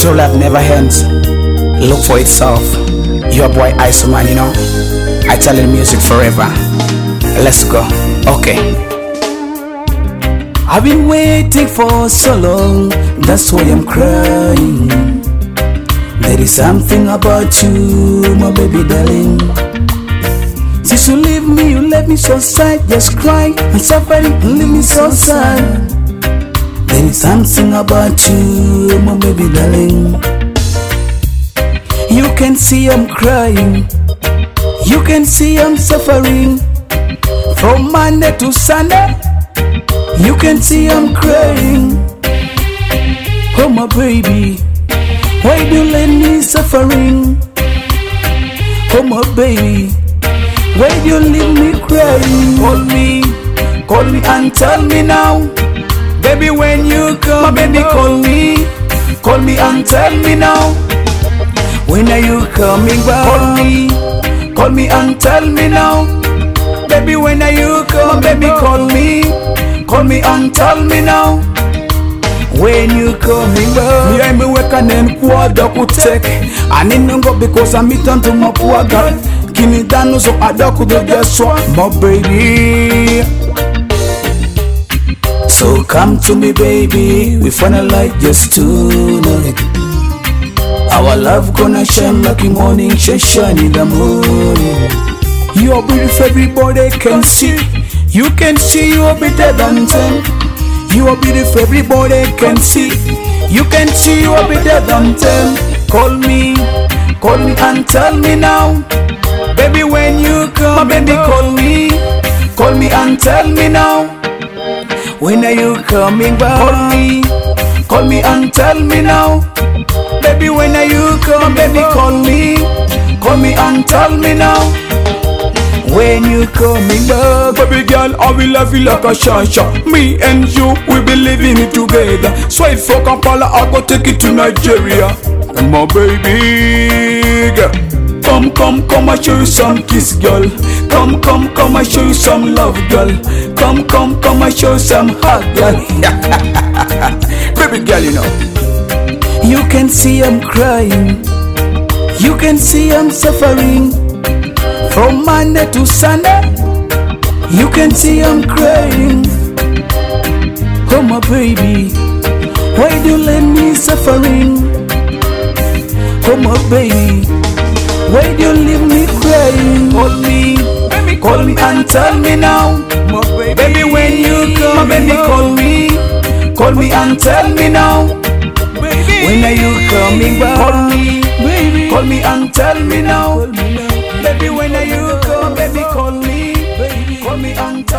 True love never ends. Look for itself. Your boy Isoman, you know. I tell you music forever. Let's go. Okay. I've been waiting for so long, that's why I'm crying. There is something about you, my baby darling. Since you leave me, you left me so sad, just crying and suffering, and leave me so sad. There is something about you, my baby darling. You can see I'm crying, you can see I'm suffering. From Monday to Sunday, you can see I'm crying. Oh my baby, why do you let me suffering? Oh my baby, why do you leave me crying? Call me and tell me now. Baby, when you come, my baby, call me and tell me now. When are you coming back? Call me and tell me now. Baby, when are you coming? Baby, call me and tell me now. When you coming back? Me, I'm working and quad up take. I need no go because I'm meeting to my poor girl. Kini dano so adaku do just my baby. So come to me, baby. We finalize just tonight. Our love gonna shine like the morning, shine in the morning. You're beautiful, everybody can see. You can see you're better than 10. You are beautiful, everybody can see. You can see you're better than 10. Call me and tell me now. Baby, when you come, baby, call me and tell me now. When are you coming back? Call me and tell me now. Baby, when are you coming? Baby, call me and tell me now. When you coming back? Baby girl, I will love you like a shasha. Me and you, we be living it together. So if for Kampala, I go take it to Nigeria. My baby girl, come, I show you some kiss, girl. Come, I show you some love, girl. Come, I show you some hug, girl. Baby girl, you know. You can see I'm crying, you can see I'm suffering. From Monday to Sunday, you can see I'm crying. Oh my baby, why do you let me suffering? Oh my baby, why do you leave me crying? Call me and tell me now. Baby, when you come, baby, call me and tell me now. When are you coming back? Call me and tell me now. Baby, when are you coming? Baby, call me and